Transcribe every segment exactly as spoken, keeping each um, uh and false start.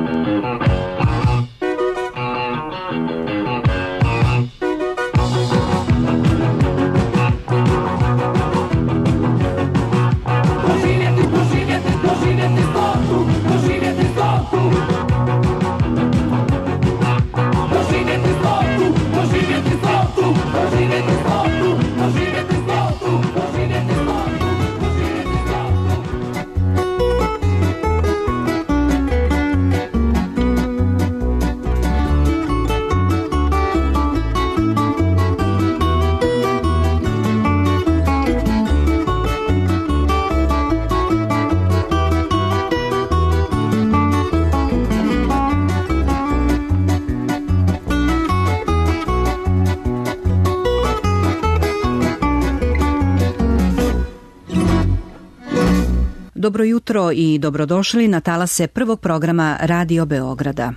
Dobro jutro i dobrodošli na talase prvog programa Radio Beograda.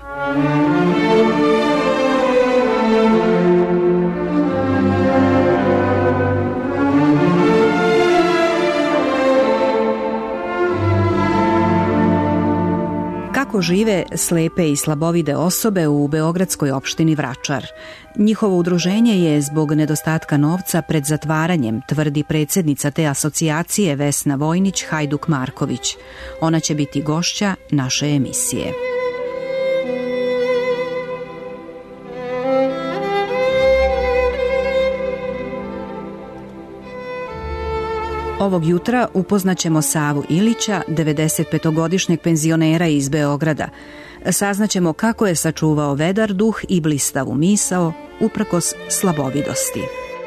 Kako žive slepe i slabovide osobe u beogradskoj opštini Vračar? Njihovo udruženje je zbog nedostatka novca pred zatvaranjem, tvrdi predsjednica te asocijacije Vesna Vojnić Hajduk-Marković. Ona će biti gošća naše emisije. Ovog jutra upoznaćemo Savu Ilića, devedesetpetogodišnjeg penzionera iz Beograda. Saznaćemo kako je sačuvao vedar duh i blistavu misao uprkos slabovidosti.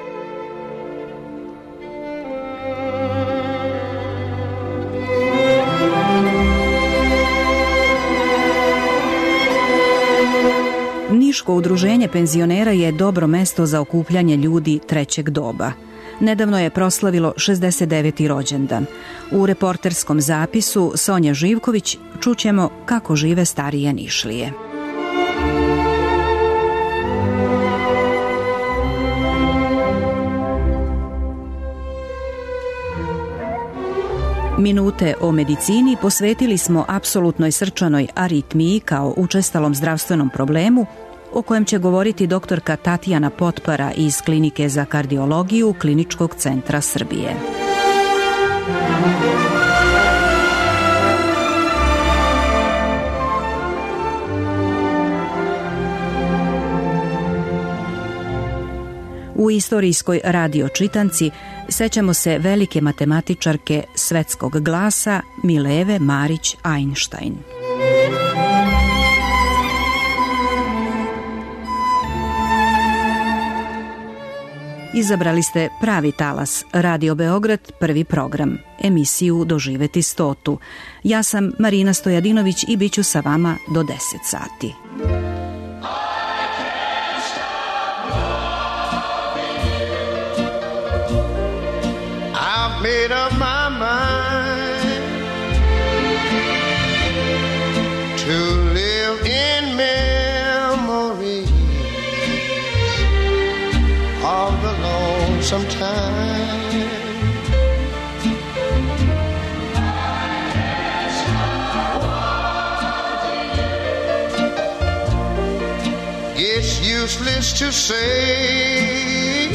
Niško udruženje penzionera je dobro mesto za okupljanje ljudi trećeg doba. Nedavno je proslavilo šezdeset deveti rođendan. U reporterskom zapisu Sonja Živković čućemo kako žive starije Nišlije. Minute o medicini posvetili smo apsolutnoj srčanoj aritmiji kao učestalom zdravstvenom problemu o kojem će govoriti doktorka Tatjana Potpara iz Klinike za kardiologiju Kliničkog centra Srbije. U istorijskoj radio čitanci sećamo se velike matematičarke svetskog glasa Mileve Marić Einstein. Izabrali ste pravi talas, Radio Beograd, prvi program, emisiju Doživeti stotu. Ja sam Marina Stojadinović i bit ću sa vama do deset sati. I've made up my mind to live in memory of the lonesome time. It's useless to say,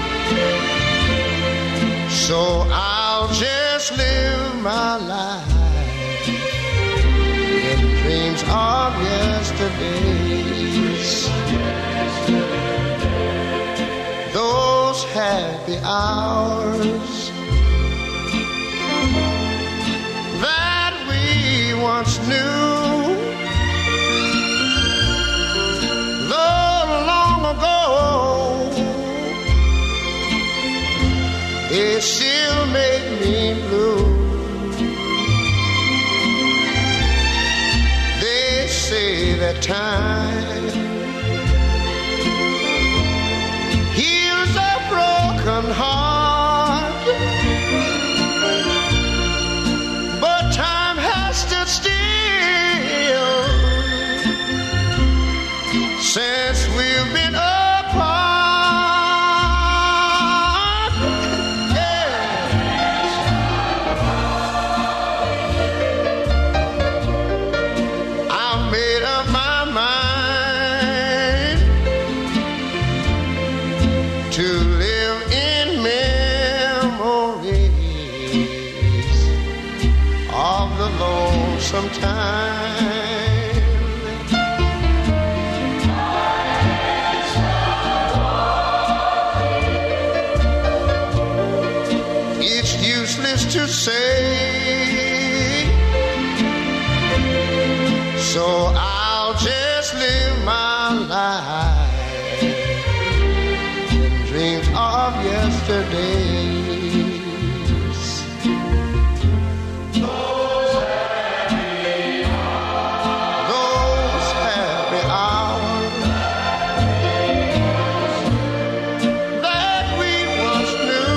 so I'll just live my life in dreams of yesterdays. Those happy hours that we once knew, though long ago, it still make me blue. They say that time heals a broken heart, but time has stood still since we've been apart. Yes. I made lonesome time. It's useless to say, so I'll just live my life in dreams of yesterdays. Those happy hours, those happy hours that we once knew.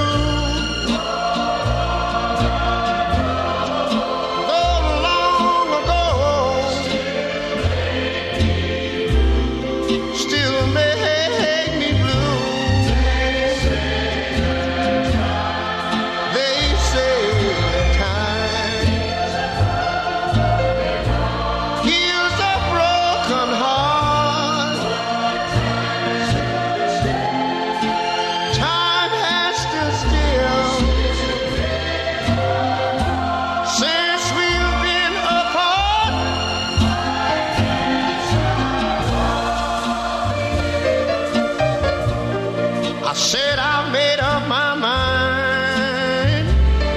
Said I made up my mind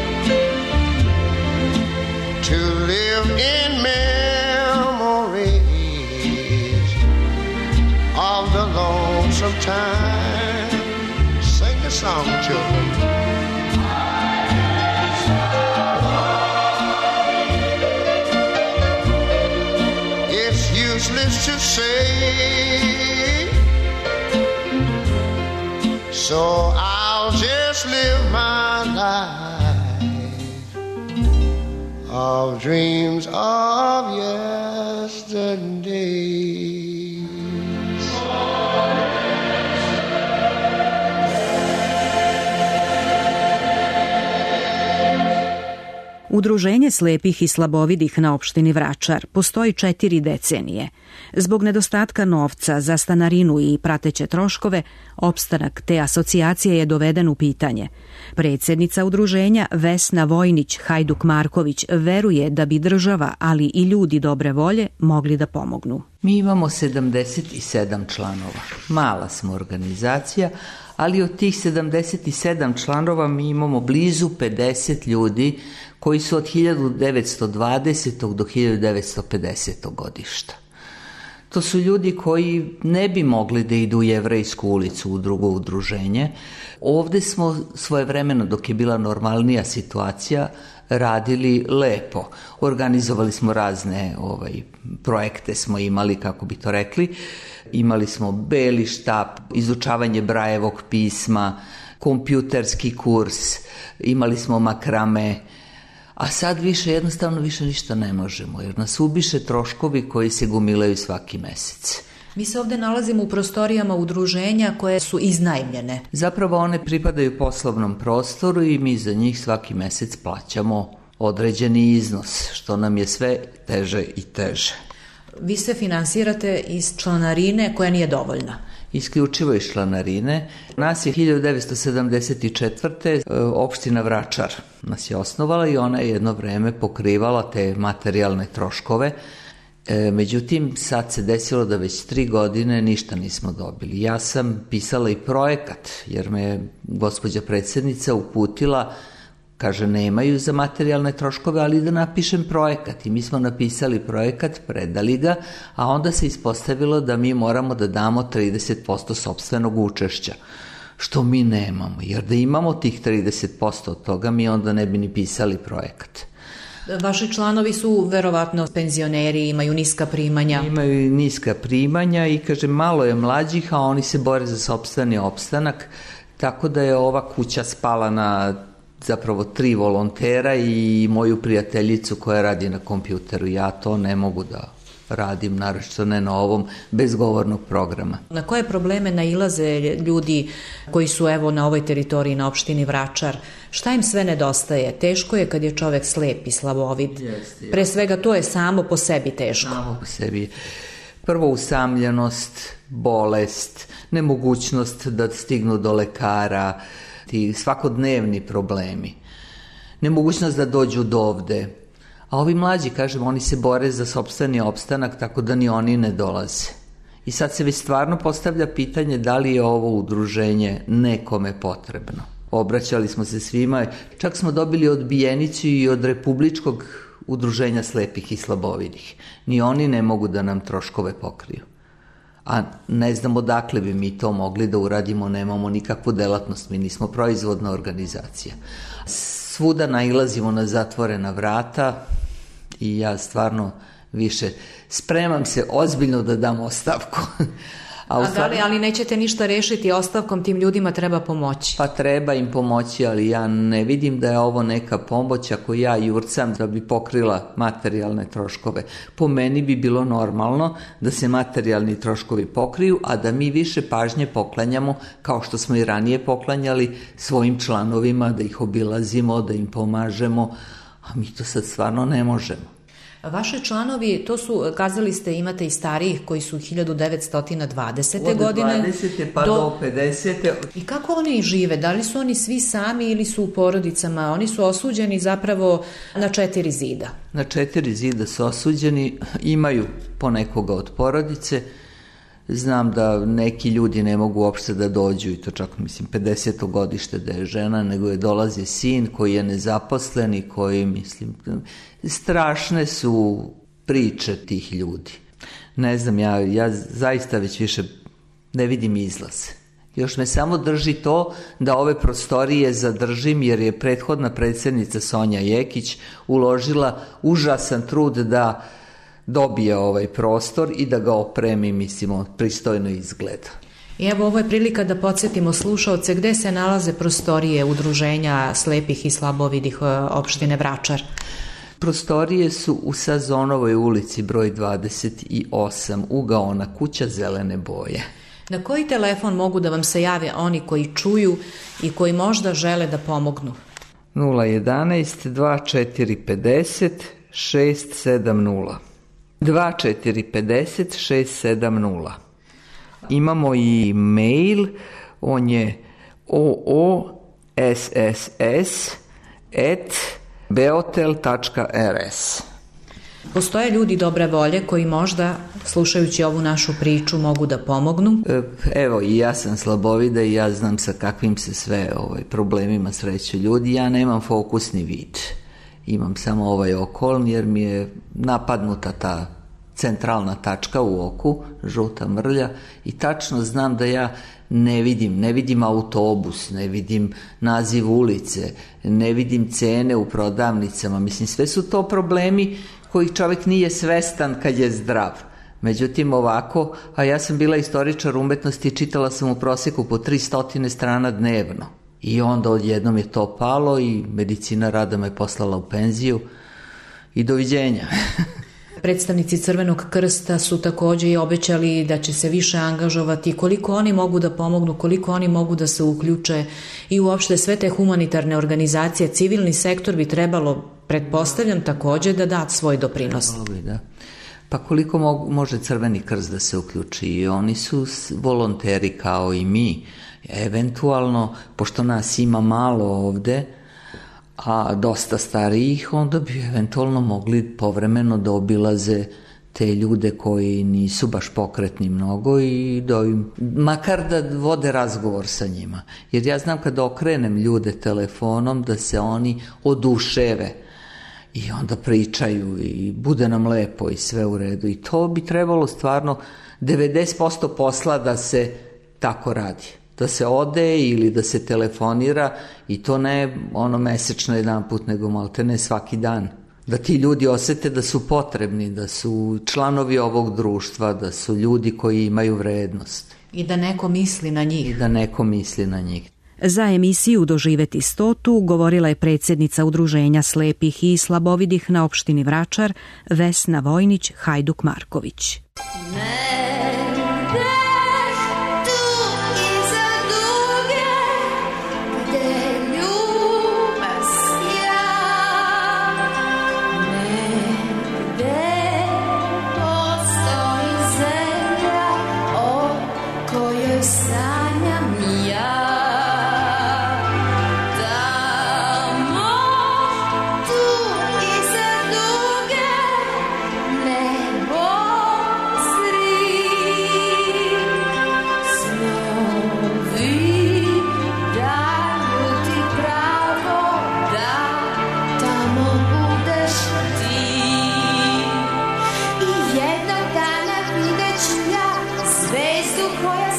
to live in memories of the lonesome time. Sing the song, children. It's useless to say, so I'll just live my life of dreams of yesterday. Udruženje slepih i slabovidih na opštini Vračar postoji četiri decenije. Zbog nedostatka novca za stanarinu i prateće troškove, opstanak te asocijacije je doveden u pitanje. Predsjednica udruženja Vesna Vojnić-Hajduk-Marković veruje da bi država, ali i ljudi dobre volje mogli da pomognu. Mi imamo sedamdeset sedam članova. Mala smo organizacija, ali od tih sedamdeset sedam članova mi imamo blizu pedeset ljudi koji su od hiljadu devetsto dvadesetog do hiljadu devetsto pedesetog godišta. To su ljudi koji ne bi mogli da idu u Jevrejsku ulicu u drugo udruženje. Ovde smo svojevremeno, dok je bila normalnija situacija, radili lepo. Organizovali smo razne ovaj, projekte smo imali, kako bi to rekli. Imali smo beli štap, izučavanje Brajevog pisma, kompjuterski kurs, imali smo makrame, a sad više, jednostavno više ništa ne možemo, jer nas ubiše troškovi koji se gomilaju svaki mesec. Mi se ovde nalazimo u prostorijama udruženja koje su iznajmljene. Zapravo one pripadaju poslovnom prostoru i mi za njih svaki mesec plaćamo određeni iznos, što nam je sve teže i teže. Vi se finansirate iz članarine koja nije dovoljna. Isključivo iz članarine. Nas je hiljadu devetsto sedamdeset četvrte opština Vračar nas je osnovala i ona je jedno vreme pokrivala te materijalne troškove. E, međutim, sad se desilo da već tri godine ništa nismo dobili. Ja sam pisala i projekat, jer me je gospođa predsjednica uputila, kaže, nemaju za materijalne troškove, ali da napišem projekat. I mi smo napisali projekat, predali ga, a onda se ispostavilo da mi moramo da damo trideset posto sopstvenog učešća, što mi nemamo. Jer da imamo tih trideset posto od toga, mi onda ne bi ni pisali projekat. Vaši članovi su verovatno penzioneri, imaju niska primanja. Imaju niska primanja i, kaže, malo je mlađih, a oni se bore za sopstveni opstanak, tako da je ova kuća spala na zapravo tri volontera i moju prijateljicu koja radi na kompjuteru. Ja to ne mogu da radim, naročito ne na ovom bezgovornog programa. Na koje probleme nailaze ljudi koji su evo na ovoj teritoriji, na opštini Vračar? Šta im sve nedostaje? Teško je kad je čovek slep i slabovid. Jeste, Pre svega to je samo po sebi teško. Samo po sebi. Prvo usamljenost, bolest, nemogućnost da stignu do lekara, ti svakodnevni problemi. Nemogućnost da dođu do ovde. A ovi mlađi, kažem, oni se bore za sopstveni opstanak, tako da ni oni ne dolaze. I sad se već stvarno postavlja pitanje da li je ovo udruženje nekome potrebno. Obraćali smo se svima, čak smo dobili odbijenicu i od Republičkog udruženja slepih i slabovidih. Ni oni ne mogu da nam troškove pokriju. A ne znam odakle bi mi to mogli da uradimo, nemamo nikakvu delatnost, mi nismo proizvodna organizacija. Svuda nailazimo na zatvorena vrata i ja stvarno više spremam se ozbiljno da dam ostavku. A, A da li, ali nećete ništa rešiti ostavkom, tim ljudima treba pomoći? Pa treba im pomoći, ali ja ne vidim da je ovo neka pomoć ako ja jurcam da bi pokrila materijalne troškove. Po meni bi bilo normalno da se materijalni troškovi pokriju, a da mi više pažnje poklanjamo, kao što smo i ranije poklanjali, svojim članovima, da ih obilazimo, da im pomažemo, a mi to sad stvarno ne možemo. Vaši članovi, to su, kazali ste, imate i starijih koji su hiljadu devetsto dvadesete. Od godine. Od dvadesete pa do... do pedesete. I kako oni žive? Da li su oni svi sami ili su u porodicama? Oni su osuđeni zapravo na četiri zida. Na četiri zida su osuđeni, imaju ponekoga od porodice. Znam da neki ljudi ne mogu uopšte da dođu, i to čak mislim pedeseto godište da je žena, nego je dolazi sin koji je nezaposlen i koji, mislim, strašne su priče tih ljudi. Ne znam, ja, ja zaista već više ne vidim izlaz. Još me samo drži to da ove prostorije zadržim, jer je prethodna predsjednica Sonja Jekić uložila užasan trud da dobije ovaj prostor i da ga opremi, mislimo, pristojno izgleda. I evo, ovo je prilika da podsjetimo slušaoce gde se nalaze prostorije udruženja slepih i slabovidih opštine Vračar. Prostorije su u Sazonovoj ulici broj dvadeset osam, ugaona kuća zelene boje. Na koji telefon mogu da vam se jave oni koji čuju i koji možda žele da pomognu? nula jedanaest dva četiri pedeset šest sedam nula. dva četiri pedeset šest sedam nula. Imamo i mail, on je oosss at beotel tačka rs. Postoje ljudi dobre volje koji možda, slušajući ovu našu priču, mogu da pomognu? Evo, i ja sam slabovida i ja znam sa kakvim se sve ovaj, problemima sreću ljudi. Ja nemam fokusni vid. Imam samo ovaj okolni jer mi je napadnuta ta centralna tačka u oku, žuta mrlja, i tačno znam da ja ne vidim, ne vidim autobus, ne vidim naziv ulice, ne vidim cene u prodavnicama. Mislim, sve su to problemi koji čovjek nije svestan kad je zdrav. Međutim, ovako, a ja sam bila istoričar umetnosti i čitala sam u prosjeku po tristo strana dnevno. I onda odjednom je to palo i medicina rada me poslala u penziju i doviđenja. Predstavnici Crvenog krsta su također i obećali da će se više angažovati, koliko oni mogu da pomognu, koliko oni mogu da se uključe i uopšte sve te humanitarne organizacije, civilni sektor bi trebalo, pretpostavljam, također da da svoj doprinos. Bi, da. Pa koliko mogu, može Crveni krst da se uključi? I oni su volonteri kao i mi. Eventualno, pošto nas ima malo ovde, a dosta starijih, onda bi eventualno mogli povremeno da obilaze te ljude koji nisu baš pokretni mnogo i da im, makar da vode razgovor sa njima. Jer ja znam kad okrenem ljude telefonom da se oni oduševe i onda pričaju i bude nam lepo i sve u redu. I to bi trebalo stvarno devedeset posto posla da se tako radi. Da se ode ili da se telefonira, i to ne ono mesečno jedan put, nego malte ne svaki dan. Da ti ljudi osete da su potrebni, da su članovi ovog društva, da su ljudi koji imaju vrednost. I da neko misli na njih. I da neko misli na njih. Za emisiju Doživeti stotu govorila je predsjednica Udruženja slepih i slabovidih na opštini Vračar, Vesna Vojnić Hajduk Marković. Ne. Tamo tu iza duge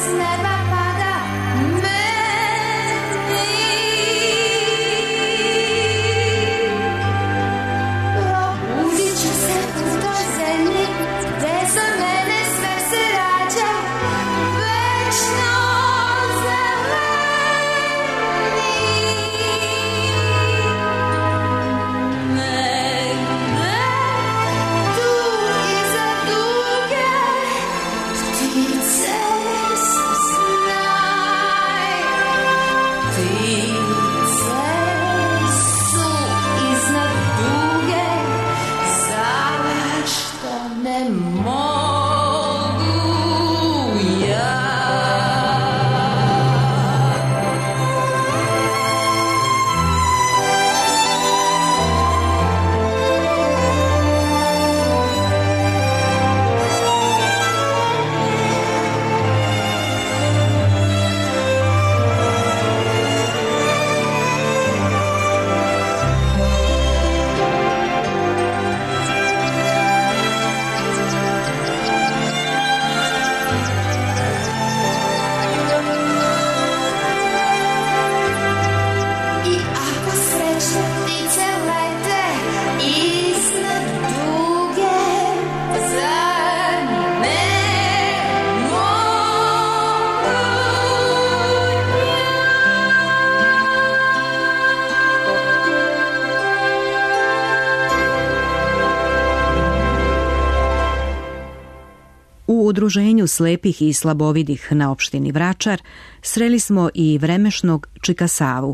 U udruženju slepih i slabovidih na opštini Vračar sreli smo i vremešnog Čika Savu.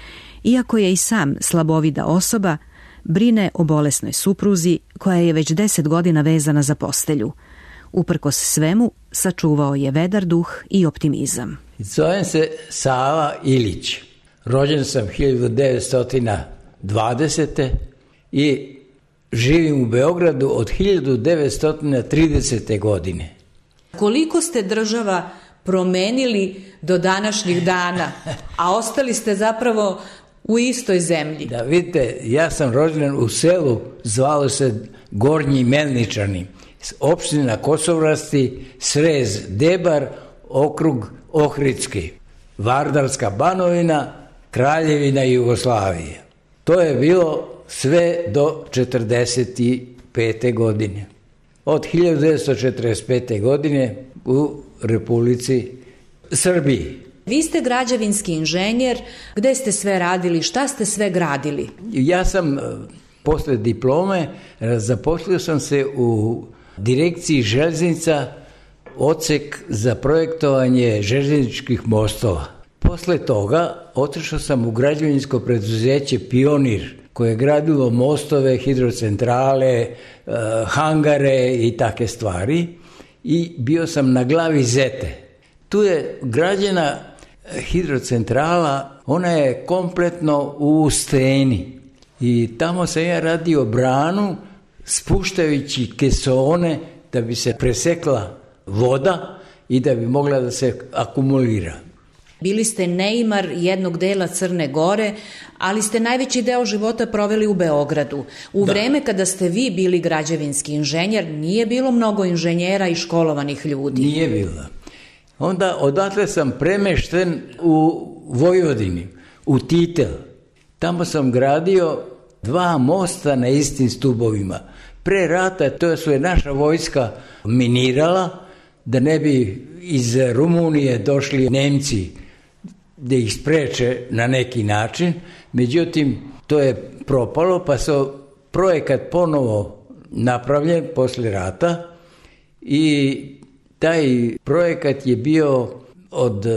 Iako je i sam slabovida osoba, brine o bolesnoj supruzi koja je već deset godina vezana za postelju. Uprkos svemu, sačuvao je vedar duh i optimizam. Zovem se Sava Ilić. Rođen sam hiljadu devetsto dvadesete. i živim u Beogradu od hiljadu devetsto tridesete. godine. Koliko ste država promenili do današnjih dana, a ostali ste zapravo u istoj zemlji? Da, vidite, ja sam rođen u selu, zvalo se Gornji Melničani, opština Kosovrasti, srez Debar, okrug Ohridski, Vardarska Banovina, Kraljevina Jugoslavije. To je bilo sve do četrdeset pete. godine. Od hiljadu devetsto četrdeset pete. godine u Republici Srbiji. Vi ste građevinski inženjer, gde ste sve radili, šta ste sve gradili? Ja sam posle diplome zaposlio sam se u direkciji železnica, odsek za projektovanje železničkih mostova. Posle toga otišao sam u građevinsko preduzeće Pionir, koje je gradilo mostove, hidrocentrale, hangare i take stvari, i bio sam na glavi Zete. Tu je građena hidrocentrala, ona je kompletno u steni i tamo sam ja radio branu spuštajući kesone da bi se presekla voda i da bi mogla da se akumulira. Bili ste neimar jednog dela Crne Gore, ali ste najveći deo života proveli u Beogradu. U da. vreme kada ste vi bili građevinski inženjer, nije bilo mnogo inženjera i školovanih ljudi. Nije bilo. Onda odatle sam premešten u Vojvodini, u Titel. Tamo sam gradio dva mosta na istim stubovima. Pre rata to su je naša vojska minirala, da ne bi iz Rumunije došli Nemci da ih spreče na neki način. Međutim, to je propalo, pa se projekat ponovo napravljen posle rata i taj projekat je bio od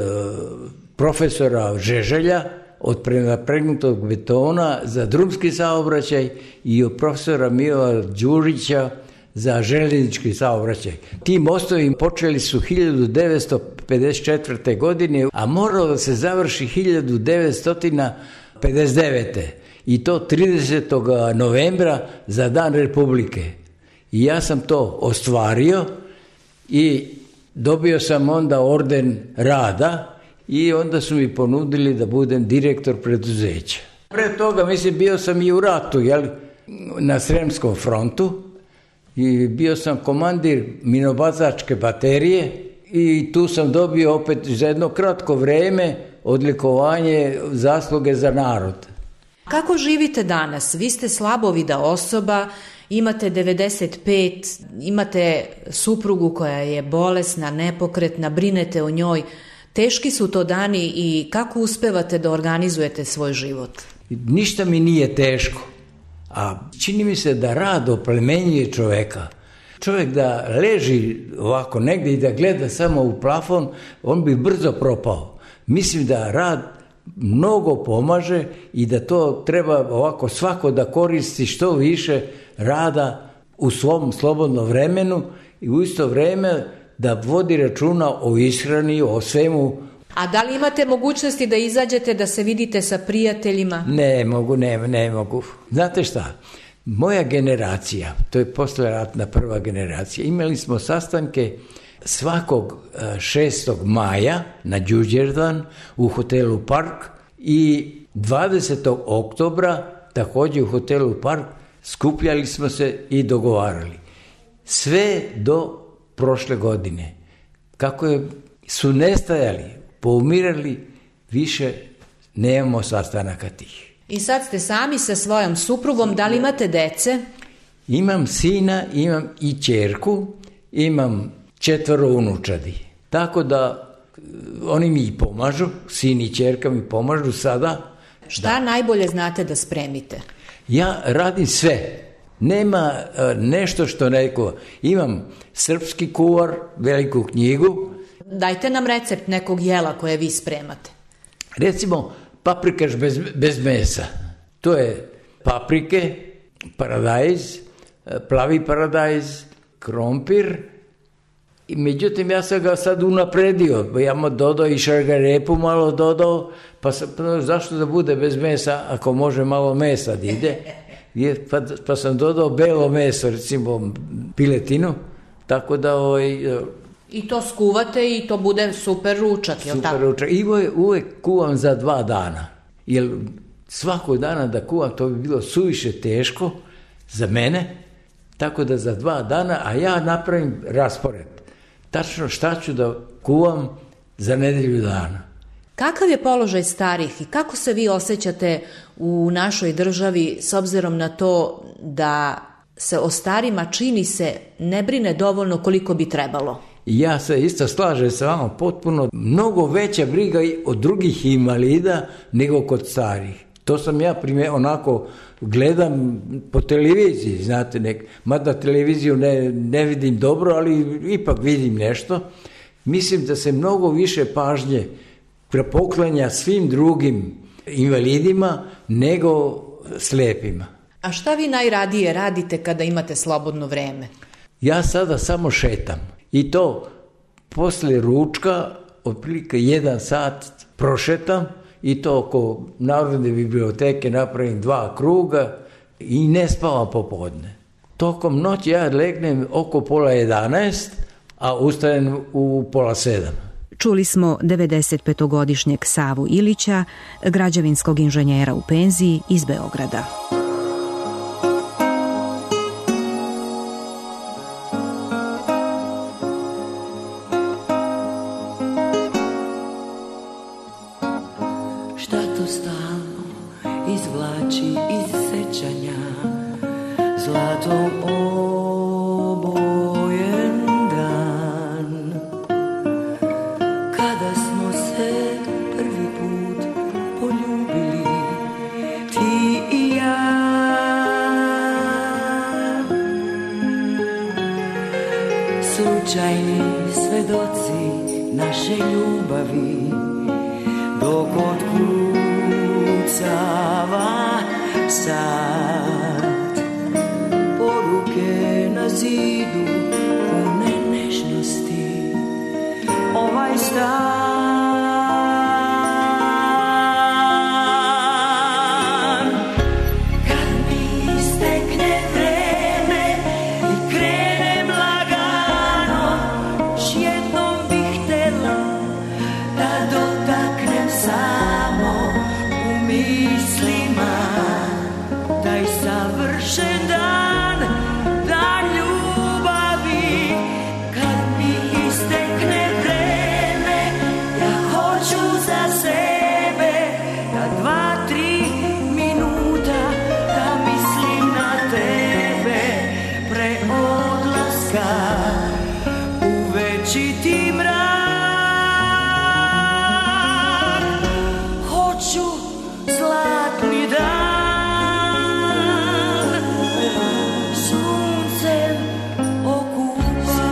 profesora Žeželja, od prenapregnutog betona za drumski saobraćaj, i od profesora Milova Đurića za železnički saobraćaj. Ti mostovi počeli su hiljadu devetsto pedeset četvrte. godine, a moralo da se završi hiljadu devetsto pedeset devete. i to tridesetog novembra za Dan Republike. I ja sam to ostvario i dobio sam onda orden rada i onda su mi ponudili da budem direktor preduzeća. Pre toga, mislim, bio sam i u ratu, jel, na Sremskom frontu, i bio sam komandir minobacačke baterije i tu sam dobio opet za jedno kratko vreme odlikovanje zasluge za narod. Kako živite danas? Vi ste slabovida osoba, imate devedeset pet, imate suprugu koja je bolesna, nepokretna, brinete o njoj. Teški su to dani i kako uspevate da organizujete svoj život? Ništa mi nije teško, a čini mi se da rad oplemenjuje čoveka. Čovjek da leži ovako negdje i da gleda samo u plafon, on bi brzo propao. Mislim da rad mnogo pomaže i da to treba ovako svako da koristi što više rada u svom slobodnom vremenu i u isto vrijeme da vodi računa o ishrani, o svemu. A da li imate mogućnosti da izađete, da se vidite sa prijateljima? Ne mogu, ne, ne mogu. Znate šta? Moja generacija, to je posleratna prva generacija, imali smo sastanke svakog šestog maja na Đurđevdan u hotelu Park i dvadesetog oktobra također u hotelu Park skupljali smo se i dogovarali. Sve do prošle godine. Kako je, su nestajali, poumirali, više nemamo sastanaka tih. I sad ste sami sa svojom suprugom, da li imate dece? Imam sina, imam i ćerku, imam četvoro unučadi. Tako da oni mi pomažu, sin i ćerka mi pomažu sada. Šta da. najbolje znate da spremite? Ja radim sve. Nema uh, nešto što neko... Imam srpski kuvar, veliku knjigu. Dajte nam recept nekog jela koje vi spremate. Recimo, paprikaš bez, bez mesa. To je paprike, paradajz, plavi paradajz, krompir. I međutim, ja sam ga sad unapredio. Ja mu dodao i šargarepu malo dodao, pa sam, zašto da bude bez mesa ako može malo mesa da ide? Je, pa, pa sam dodao belo meso, recimo piletinu, tako da... Ovaj, I to skuvate i to bude super ručak, je li tako? Super ručak. I uvijek, uvijek kuvam za dva dana. Jer svakog dana da kuvam, to bi bilo suviše teško za mene, tako da za dva dana, a ja napravim raspored. Tačno šta ću da kuvam za nedelju dana. Kakav je položaj starih i kako se vi osjećate u našoj državi s obzirom na to da se o starima čini se ne brine dovoljno koliko bi trebalo? Ja se isto slažem sa vama potpuno. Mnogo veća briga od drugih invalida nego kod starih. To sam ja primjer, onako gledam po televiziji, znate, nek, mada televiziju ne, ne vidim dobro, ali ipak vidim nešto. Mislim da se mnogo više pažnje poklanja svim drugim invalidima nego slepima. A šta vi najradije radite kada imate slobodno vreme? Ja sada samo šetam i to poslije ručka, otprilike jedan sat prošetam i to oko Narodne biblioteke napravim dva kruga i ne spavam popodne. Tokom noći ja legnem oko pola jedanaest, a ustajem u pola sedam. Čuli smo devedesetpetogodišnjeg Savu Ilića, građevinskog inženjera u penziji iz Beograda. Šta to stalno izvlači iz sećanja, zlatom obojen dan, kada smo se prvi put poljubili, ti i ja. Slučajni svedoci naše ljubavi, dok otkucava sad, poruke na zidu pune nežnosti, ovaj stan. Kad mi istekne vreme i krenem lagano, još jednom bih htela da dotaknem samo u mislima taj sam. večiti mrak. Hoću zlatni dan, suncem okupan.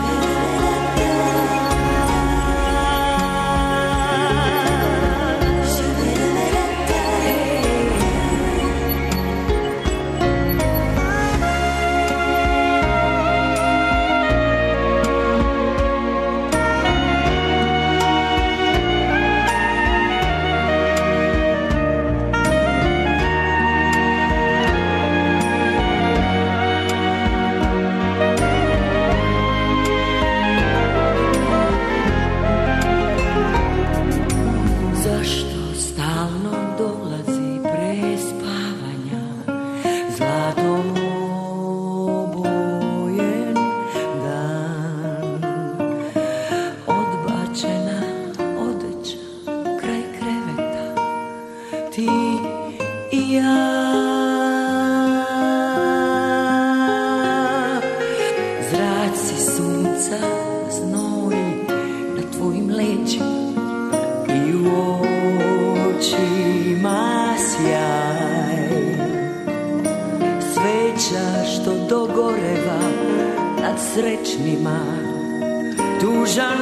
Srećnima tužan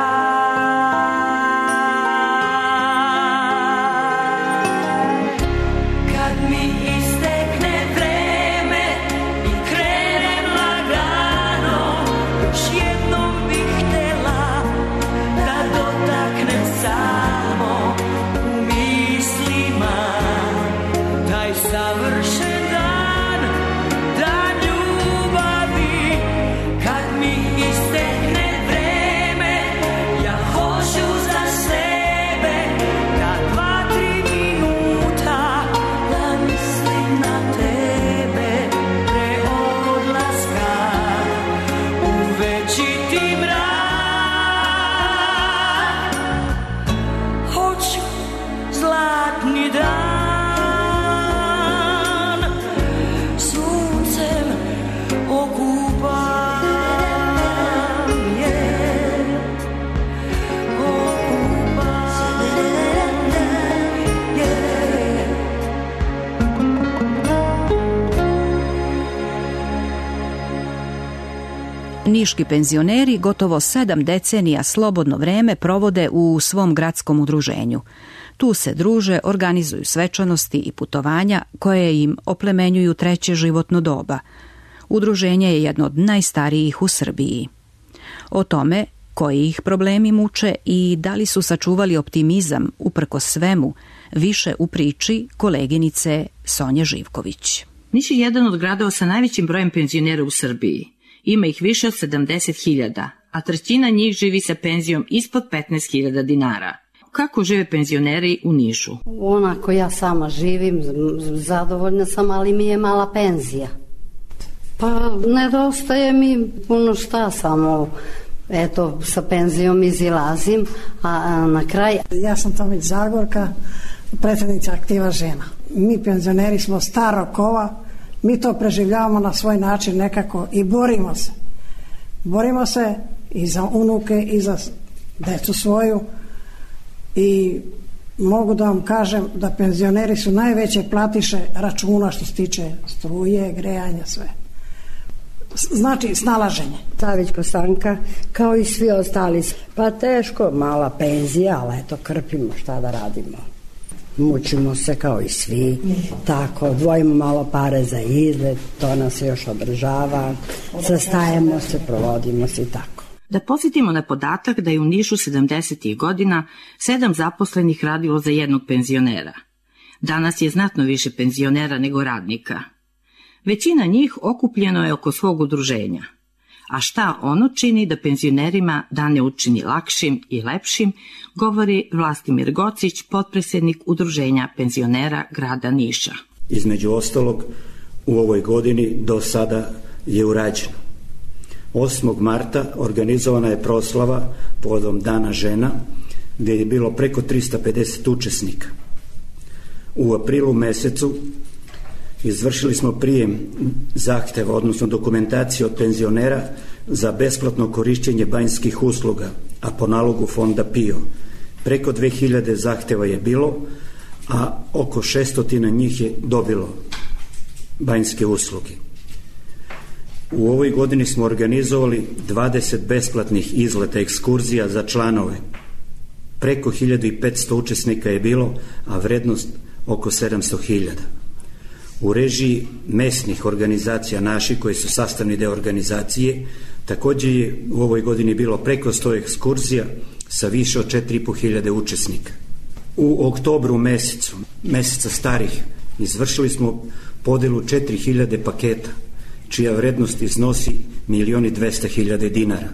kraj. Kad mi istekne vreme i krenem lagano, još jednom bih htjela da dotaknem samo u mislima taj savršen dan, dan ljubavi. Kad mi istekne vreme, ja hoću za sebe da dva, tri minuta da mislim na tebe pre odlaska u večiti mrak. Hoću zlatni dan, suncem okupan. Niški penzioneri gotovo sedam decenija slobodno vreme provode u svom gradskom udruženju. Tu se druže, organizuju svečanosti i putovanja koje im oplemenjuju treće životno doba. Udruženje je jedno od najstarijih u Srbiji. O tome koji ih problemi muče i da li su sačuvali optimizam uprkos svemu, više u priči koleginice Sonje Živković. Niš je jedan od gradova sa najvećim brojem penzionera u Srbiji. Ima ih više od sedamdeset hiljada, a trećina njih živi sa penzijom ispod petnaest hiljada dinara. Kako žive penzioneri u Nišu? Onako ja sama živim, zadovoljna sam, ali mi je mala penzija. Pa nedostaje mi puno šta, samo eto sa penzijom izilazim, a, a na kraj... Ja sam Tomić Zagorka, predsjednica Aktiva žena. Mi penzioneri smo starog kova, mi to preživljavamo na svoj način nekako i borimo se. Borimo se i za unuke i za decu svoju i mogu da vam kažem da penzioneri su najveće platiše računa što se tiče struje, grejanja, sve. Znači snalaženje. Savićko Stanka, kao i svi ostali. Pa teško, mala penzija, ali eto krpimo, šta da radimo. Mučimo se kao i svi, tako, odvojimo malo pare za izlet, to nas još održava, sastajemo se, provodimo se i tako. Da podsjetimo na podatak da je u Nišu sedamdesetih godina sedam zaposlenih radilo za jednog penzionera. Danas je znatno više penzionera nego radnika. Većina njih okupljeno je oko svog udruženja. A šta ono čini da penzionerima dane učini lakšim i lepšim, govori Vlastimir Gocić, potpredsjednik Udruženja penzionera grada Niša. Između ostalog, u ovoj godini do sada je urađeno. osmog marta organizovana je proslava povodom Dana žena, gdje je bilo preko tristo pedeset učesnika. U aprilu mesecu izvršili smo prijem zahtjeva, odnosno dokumentacije od penzionera za besplatno korišćenje banjskih usluga, a po nalogu fonda P I O. Preko dve hiljade zahteva je bilo, a oko šestotina njih je dobilo banjske usluge. U ovoj godini smo organizovali dvadeset besplatnih izleta ekskurzija za članove. Preko hiljadu petsto učesnika je bilo, a vrednost oko sedamsto hiljada. U režiji mesnih organizacija naših, koji su sastavni deo organizacije, također je u ovoj godini bilo preko sto ekskurzija sa više od četiri i po hiljade učesnika. U oktobru mesecu, meseca starih, izvršili smo podelu četiri hiljade paketa, čija vrednost iznosi milion i dvesta hiljada dinara.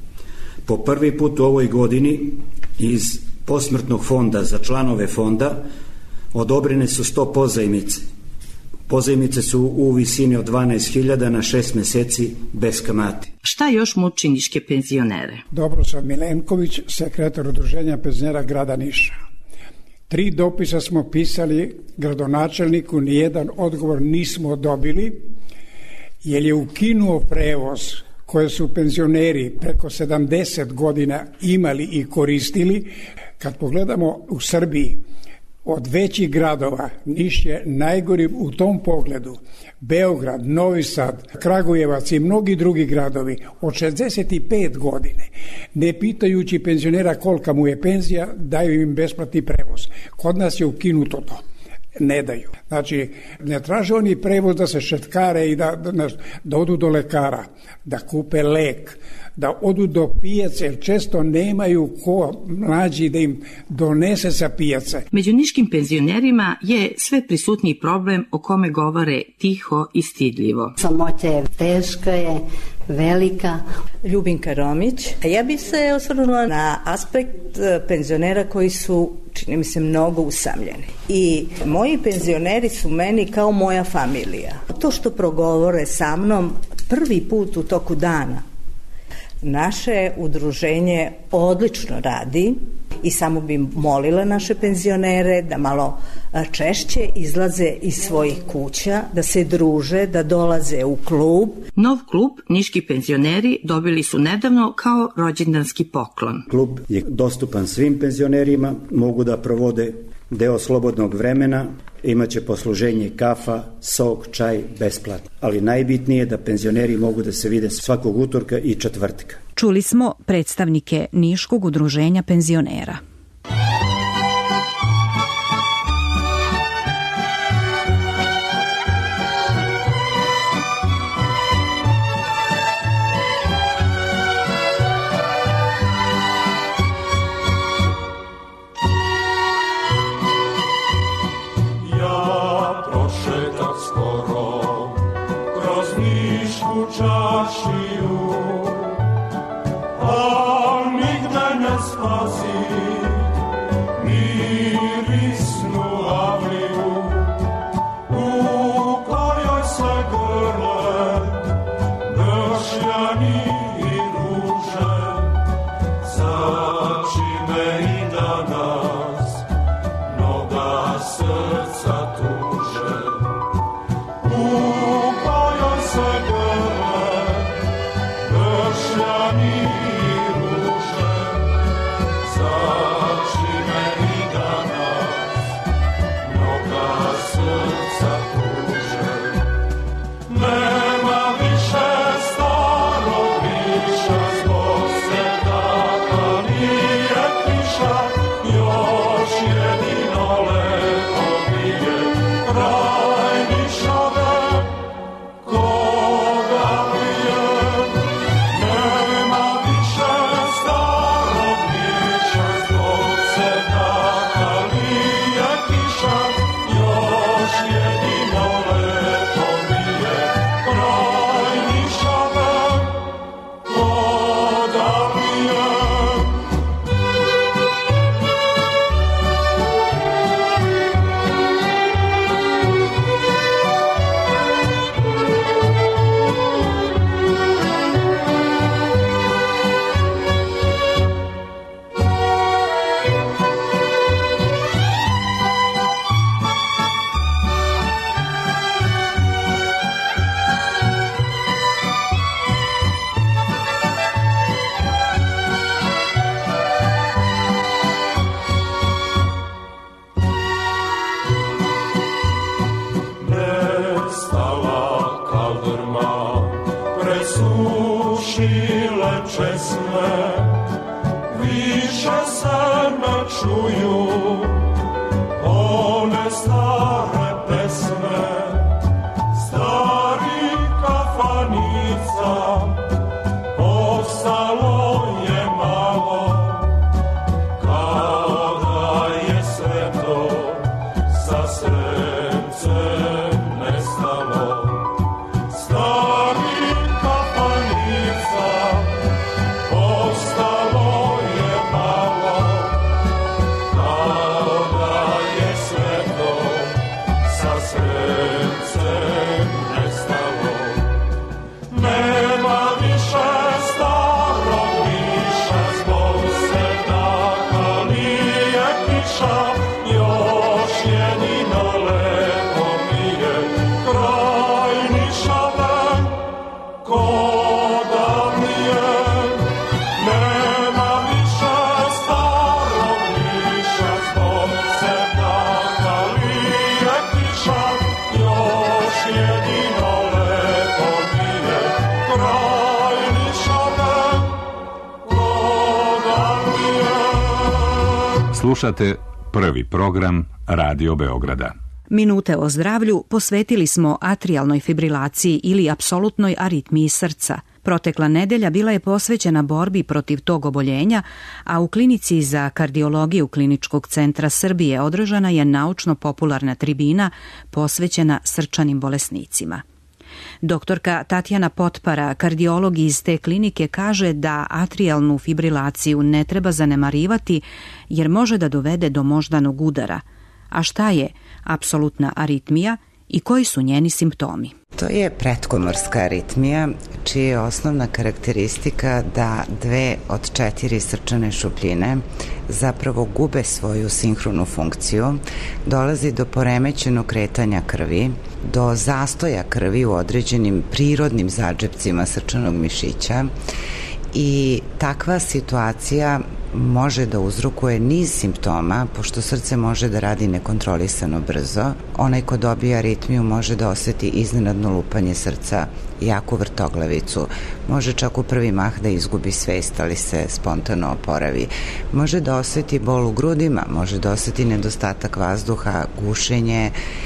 Po prvi put u ovoj godini iz posmrtnog fonda za članove fonda odobrene su sto pozajmice. Pozajmice su u visini od dvanaest hiljada na šest meseci bez kamate. Šta još muči niške penzionere? Dobrosav Milenković, sekretar udruženja penzionera grada Niša. Tri dopisa smo pisali gradonačelniku, nijedan odgovor nismo dobili, jer je ukinuo prevoz koje su penzioneri preko sedamdeset godina imali i koristili. Kad pogledamo u Srbiji, od većih gradova, Niš je najgori u tom pogledu. Beograd, Novi Sad, Kragujevac i mnogi drugi gradovi od šezdeset pet godine, ne pitajući penzionera kolika mu je penzija, daju im besplatni prevoz. Kod nas je ukinuto to. Ne daju. Znači, ne traže oni prevoz da se šetkare i da, da, da odu do lekara, da kupe lek, da odu do pijace, jer često nemaju ko mlađi da im donese sa pijace. Među niškim penzionerima je sve prisutniji problem o kome govore tiho i stidljivo. Samoća je teška, je velika. Ljubinka Romić. Ja bih se osvrnula na aspekt penzionera koji su, čini mi se, mnogo usamljeni. I moji penzioneri su meni kao moja familija. To što progovore sa mnom prvi put u toku dana. Naše udruženje odlično radi i samo bi molila naše penzionere da malo češće izlaze iz svojih kuća, da se druže, da dolaze u klub. Nov klub niški penzioneri dobili su nedavno kao rođendanski poklon. Klub je dostupan svim penzionerima, mogu da provode deo slobodnog vremena, imaće posluženje kafa, sok, čaj, besplatno. Ali najbitnije je da penzioneri mogu da se vide svakog utorka i četvrtka. Čuli smo predstavnike Niškog udruženja penzionera. više se ne čuju one stare pesme stari kafanica, ostalo je malo kada je sve to sa srcem nestalo. Stari kafanica, ostalo je malo kada je sve to sa srcem nestalo. Nema više starog miša, zbog sedaka lije kiša, još jedino lepo mi je kraj Nišave, ko da mi je. Nema više starog miša, zbog sedaka lije kiša, još jedino lepo mi je kraj Nišave, ko da mi je. Slušate prvi program Radio Beograda. Minute o zdravlju posvetili smo atrijalnoj fibrilaciji ili apsolutnoj aritmiji srca. Protekla nedelja bila je posvećena borbi protiv tog oboljenja, a u klinici za kardiologiju Kliničkog centra Srbije održana je naučno-popularna tribina posvećena srčanim bolesnicima. Doktorka Tatjana Potpara, kardiolog iz te klinike, kaže da atrijalnu fibrilaciju ne treba zanemarivati jer može da dovede do moždanog udara. A šta je apsolutna aritmija i koji su njeni simptomi? To je pretkomorska aritmija, čija je osnovna karakteristika da dve od četiri srčane šupljine zapravo gube svoju sinhronu funkciju, dolazi do poremećenog kretanja krvi, do zastoja krvi u određenim prirodnim zadžepcima srčanog mišića i takva situacija može da uzrokuje niz simptoma, pošto srce može da radi nekontrolisano brzo. Onaj ko dobije aritmiju može da oseti iznenadno lupanje srca, jaku vrtoglavicu, može čak u prvi mah da izgubi svest, ali se spontano oporavi. Može da oseti bol u grudima, može da oseti nedostatak vazduha, gušenje,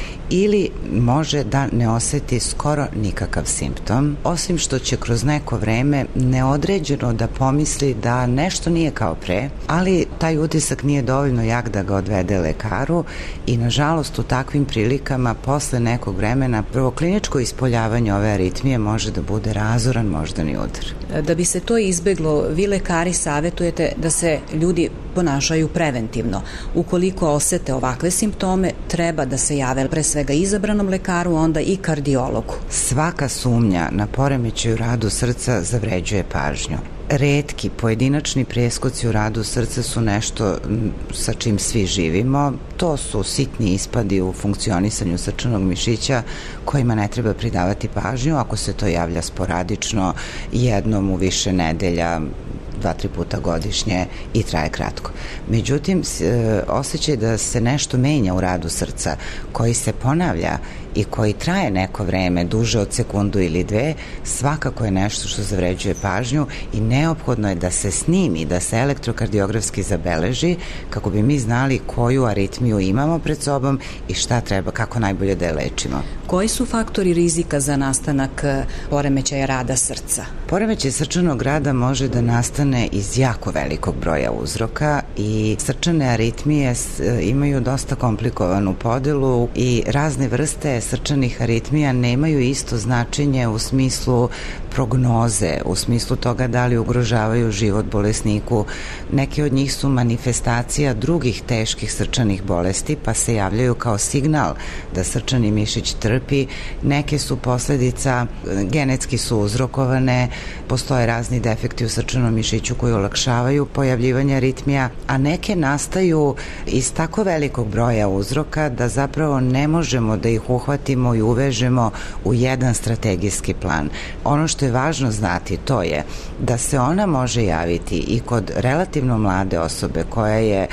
ili može da ne oseti skoro nikakav simptom, osim što će kroz neko vreme neodređeno da pomisli da nešto nije kao pre, ali taj utisak nije dovoljno jak da ga odvede lekaru i nažalost u takvim prilikama posle nekog vremena prvo kliničko ispoljavanje ove aritmije može da bude razoran moždani udar. Da bi se to izbeglo, vi lekari savjetujete da se ljudi ponašaju preventivno. Ukoliko osete ovakve simptome, treba da se jave pre svega izabranom lekaru, onda i kardiologu. Svaka sumnja na poremećaj u radu srca zavređuje pažnju. Retki pojedinačni preskoci u radu srca su nešto sa čim svi živimo. To su sitni ispadi u funkcionisanju srčanog mišića kojima ne treba pridavati pažnju ako se to javlja sporadično, jednom u više nedelja, dva, tri puta godišnje i traje kratko. Međutim, osjećaj da se nešto menja u radu srca, koji se ponavlja i koji traje neko vreme, duže od sekundu ili dve, svakako je nešto što zavređuje pažnju i neophodno je da se snimi, da se elektrokardiografski zabeleži kako bi mi znali koju aritmiju imamo pred sobom i šta treba, kako najbolje da je lečimo. Koji su faktori rizika za nastanak poremećaja rada srca? Poremećaj srčanog rada može da nastane iz jako velikog broja uzroka i srčane aritmije imaju dosta komplikovanu podelu i razne vrste srčanih aritmija nemaju isto značenje u smislu prognoze, u smislu toga da li ugrožavaju život bolesniku. Neki od njih su manifestacija drugih teških srčanih bolesti, pa se javljaju kao signal da srčani mišić trpi. Neke su posledica, genetski su uzrokovane, postoje razni defekti u srčanom mišiću koji olakšavaju pojavljivanje aritmija, a neke nastaju iz tako velikog broja uzroka da zapravo ne možemo da ih uhvatimo i uvežemo u jedan strategijski plan. Ono što je važno znati to je da se ona može javiti i kod relativno mlade osobe koja je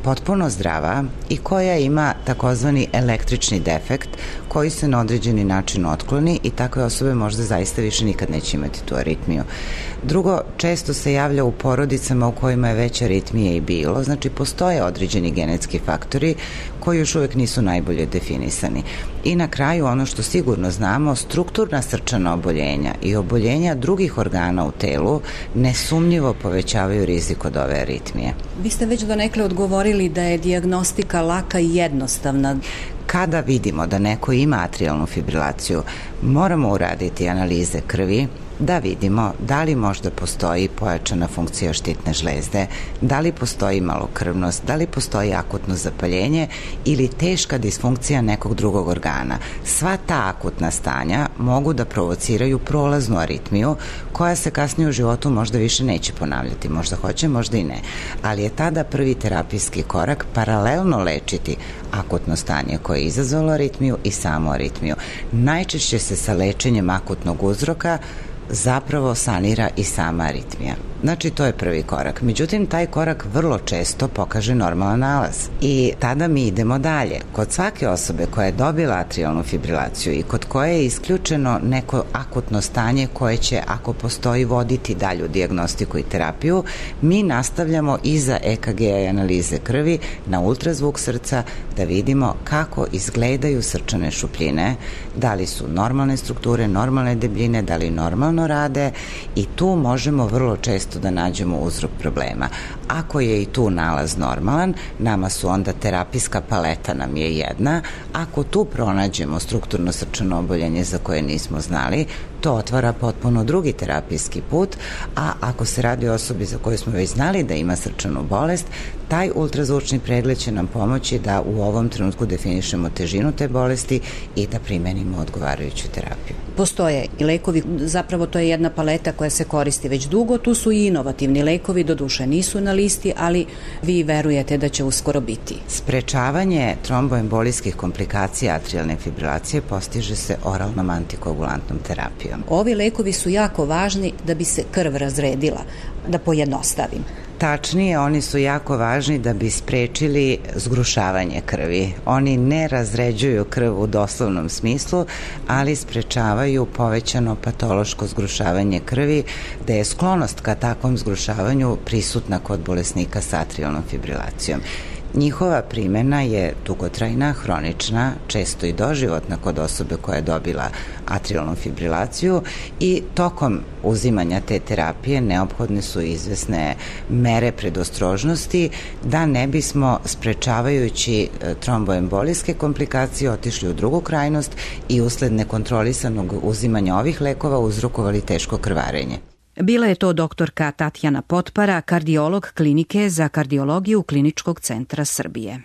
potpuno zdrava i koja ima takozvani električni defekt koji se na određeni način otkloni i takve osobe možda zaista više nikad neće imati tu aritmiju. Drugo, često se javlja u porodicama u kojima je već aritmije i bilo, znači postoje određeni genetski faktori koji još uvek nisu najbolje definisani. I na kraju ono što sigurno znamo, strukturna srčana oboljenja i oboljenja drugih organa u telu nesumnjivo povećavaju rizik od ove aritmije. Vi ste već donekle odgovorili da je dijagnostika laka i jednostavna. Kada vidimo da neko ima atrijalnu fibrilaciju, moramo uraditi analize krvi, da vidimo da li možda postoji pojačana funkcija štitne žlezde, da li postoji malokrvnost, da li postoji akutno zapaljenje ili teška disfunkcija nekog drugog organa. Sva ta akutna stanja mogu da provociraju prolaznu aritmiju koja se kasnije u životu možda više neće ponavljati, možda hoće, možda i ne. Ali je tada prvi terapijski korak paralelno lečiti akutno stanje koje je izazvalo aritmiju i samu aritmiju. Najčešće se sa lečenjem akutnog uzroka zapravo sanira i sama aritmija. Znači, to je prvi korak. Međutim, taj korak vrlo često pokaže normalan nalaz. I tada mi idemo dalje. Kod svake osobe koja je dobila atrijalnu fibrilaciju i kod koje je isključeno neko akutno stanje koje će, ako postoji, voditi dalju dijagnostiku i terapiju, mi nastavljamo iza E K G-a i analize krvi na ultrazvuk srca da vidimo kako izgledaju srčane šupljine, da li su normalne strukture, normalne debljine, da li normalno rade i tu možemo vrlo često da nađemo uzrok problema. Ako je i tu nalaz normalan, nama su onda terapijska paleta nam je jedna. Ako tu pronađemo strukturno srčano oboljenje za koje nismo znali, to otvara potpuno drugi terapijski put, a ako se radi o osobi za koju smo već znali da ima srčanu bolest, taj ultrazvučni pregled će nam pomoći da u ovom trenutku definišemo težinu te bolesti i da primenimo odgovarajuću terapiju. Postoje i lekovi, zapravo to je jedna paleta koja se koristi već dugo, tu su i inovativni lekovi, doduše nisu na listi, ali vi verujete da će uskoro biti. Sprečavanje tromboembolijskih komplikacija atrijalne fibrilacije postiže se oralnom antikoagulantnom terapijom. Ovi lekovi su jako važni da bi se krv razredila, da pojednostavim. Tačnije, oni su jako važni da bi sprečili zgrušavanje krvi. Oni ne razređuju krv u doslovnom smislu, ali sprečavaju povećano patološko zgrušavanje krvi, da je sklonost ka takvom zgrušavanju prisutna kod bolesnika sa atrijalnom fibrilacijom. Njihova primena je dugotrajna, hronična, često i doživotna kod osobe koja je dobila atrijalnu fibrilaciju i tokom uzimanja te terapije neophodne su izvesne mere predostrožnosti da ne bismo sprečavajući tromboembolijske komplikacije otišli u drugu krajnost i usled nekontrolisanog uzimanja ovih lekova uzrokovali teško krvarenje. Bila je to doktorka Tatjana Potpara, kardiolog Klinike za kardiologiju Kliničkog centra Srbije.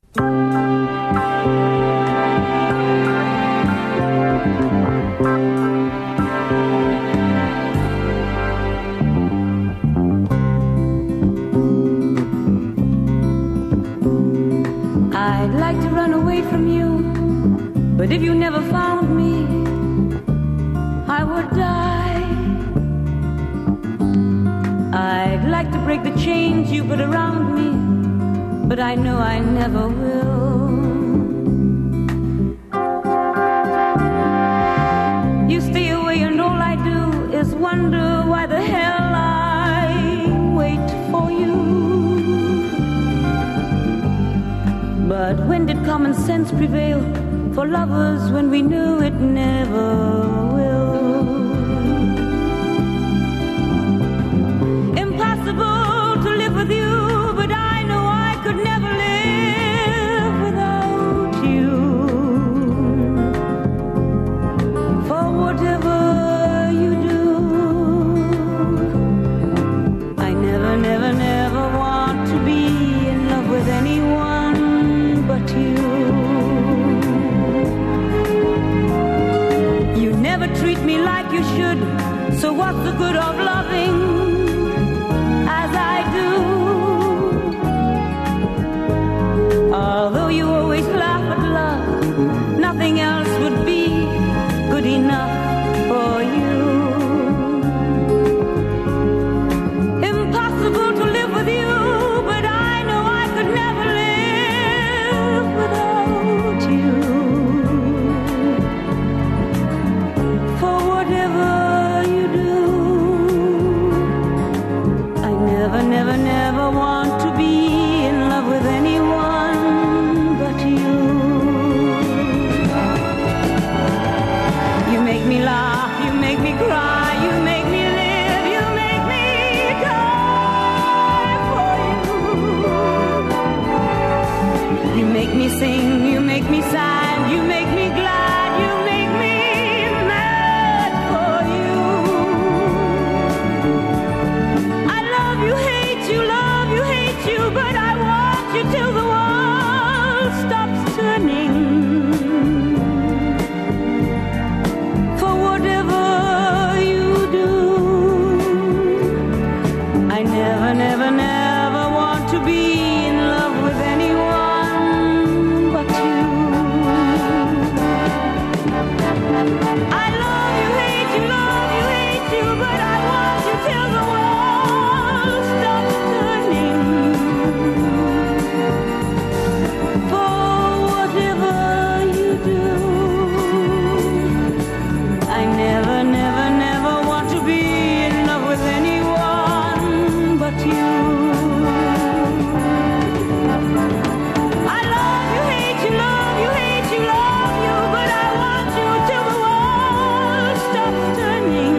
I'd like to run away from you, but if you never found me, I would die. I'd like to break the chains you put around me, but I know I never will. You stay away and all I do is wonder why the hell I wait for you. But when did common sense prevail for lovers when we knew it never will? Impossible to live with you, but I know I could never live without you. For whatever you do, I never, never, never want to be in love with anyone but you. You never treat me like you should, so what's the good of loving as I do? Although you always laugh at love, nothing else would be good enough for you. Impossible to live with you, but I know I could never live never, never want to be in love with anyone but you. I love you, hate you, love you, hate you, but I want you till the world stops turning. For whatever you do, I never, never, never want to be in love with anyone but you. I love you, hate you, love you, hate you, love you, but I want you till the world stops turning.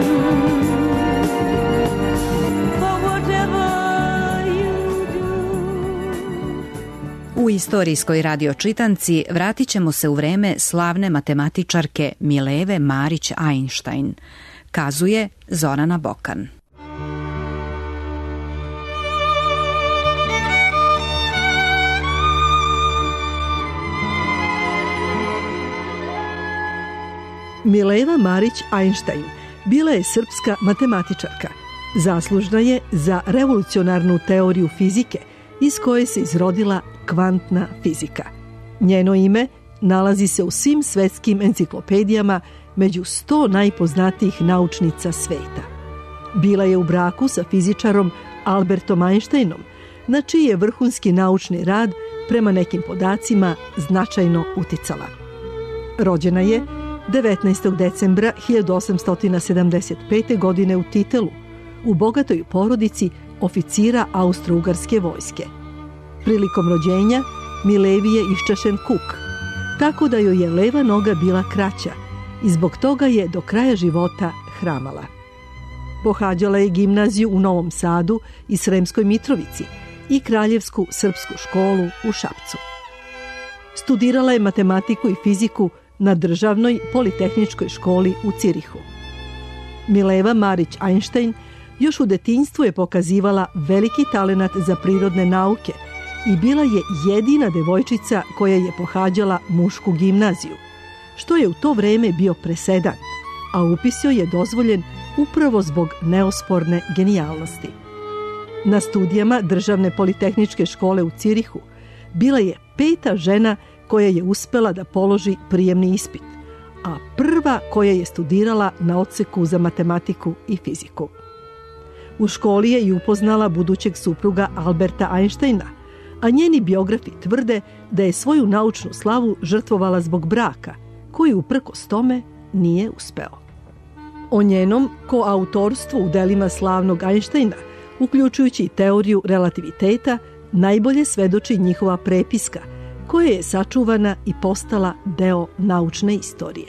For whatever you do. U istorijskoj radio čitanci vratit ćemo se u vreme slavne matematičarke Mileve Marić Einstein. Kazuje Zorana Bokan. Mileva Marić Einstein bila je srpska matematičarka. Zaslužna je za revolucionarnu teoriju fizike iz koje se izrodila kvantna fizika. Njeno ime nalazi se u svim svetskim enciklopedijama među sto najpoznatijih naučnica sveta. Bila je u braku sa fizičarom Albertom Einsteinom, na čiji je vrhunski naučni rad prema nekim podacima značajno uticala. Rođena je devetnaestog decembra hiljadu osamsto sedamdeset pete. godine u Titelu, u bogatoj porodici oficira Austro-Ugarske vojske. Prilikom rođenja Milevi je iščašen kuk, tako da joj je leva noga bila kraća i zbog toga je do kraja života hramala. Pohađala je gimnaziju u Novom Sadu i Sremskoj Mitrovici i Kraljevsku srpsku školu u Šapcu. Studirala je matematiku i fiziku na državnoj politehničkoj školi u Cirihu. Mileva Marić Einstein još u detinjstvu je pokazivala veliki talenat za prirodne nauke i bila je jedina devojčica koja je pohađala mušku gimnaziju, što je u to vreme bio presedan, a upis joj je dozvoljen upravo zbog neosporne genijalnosti. Na studijama Državne politehničke škole u Cirihu bila je peta žena koja je uspela da položi prijemni ispit, a prva koja je studirala na odseku za matematiku i fiziku. U školi je i upoznala budućeg supruga Alberta Einsteina, a njeni biografi tvrde da je svoju naučnu slavu žrtvovala zbog braka, koji uprkos tome nije uspeo. O njenom koautorstvu u delima slavnog Einsteina, uključujući i teoriju relativiteta, najbolje svedoči njihova prepiska, koja je sačuvana i postala deo naučne istorije.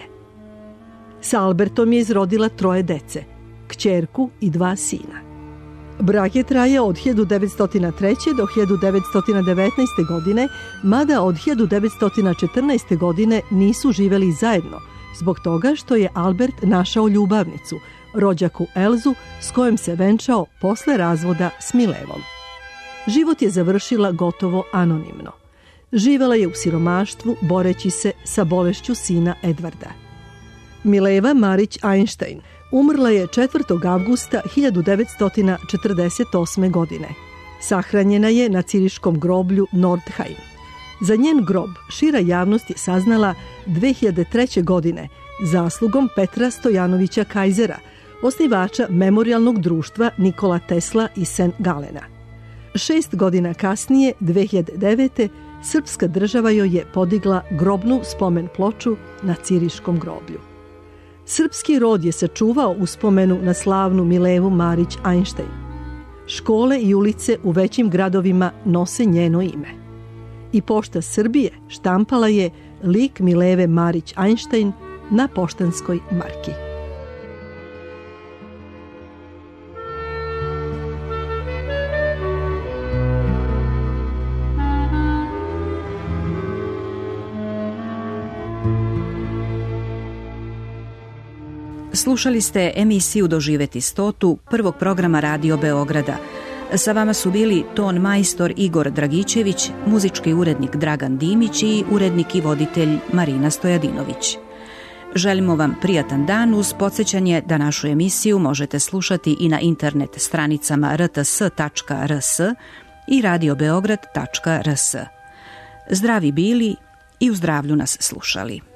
Sa Albertom je izrodila troje dece, kćerku i dva sina. Brak je trajao od hiljadu devetsto treće. do hiljadu devetsto devetnaeste. godine, mada od hiljadu devetsto četrnaeste. godine nisu živeli zajedno, zbog toga što je Albert našao ljubavnicu, rođaku Elzu, s kojom se venčao posle razvoda s Milevom. Život je završila gotovo anonimno. Živela je u siromaštvu, boreći se sa bolešću sina Edvarda. Mileva Marić Einstein umrla je četvrtog avgusta hiljadu devetsto četrdeset osme. godine. Sahranjena je na ciriškom groblju Nordheim. Za njen grob šira javnost je saznala dve hiljade treće. godine zaslugom Petra Stojanovića Kajzera, osnivača memorijalnog društva Nikola Tesla iz Saint Galena. Šest godina kasnije, dve hiljade devete. srpska država joj je podigla grobnu spomen ploču na ciriškom groblju. Srpski rod je sačuvao uspomenu na slavnu Milevu Marić Einstein. Škole i ulice u većim gradovima nose njeno ime. I Pošta Srbije štampala je lik Mileve Marić Einstein na poštanskoj marki. Slušali ste emisiju Doživeti stotu prvog programa Radio Beograda. Sa vama su bili ton majstor Igor Dragićević, muzički urednik Dragan Dimić i urednik i voditelj Marina Stojadinović. Želimo vam prijatan dan uz podsjećanje da našu emisiju možete slušati i na internet stranicama r t s tačka r s i radio beograd tačka r s. Zdravi bili i u zdravlju nas slušali.